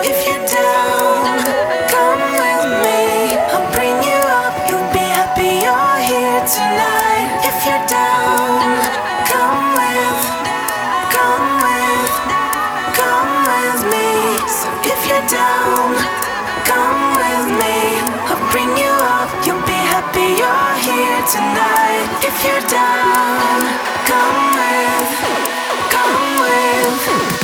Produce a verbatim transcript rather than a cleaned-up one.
If you're down, come with me. I'll bring you up, you'll be happy you're here tonight. If you're down, come with, come with, come with me. So if you're down, come with me. I'll bring you up, you'll be happy you're here tonight. If you're down, come with, come with.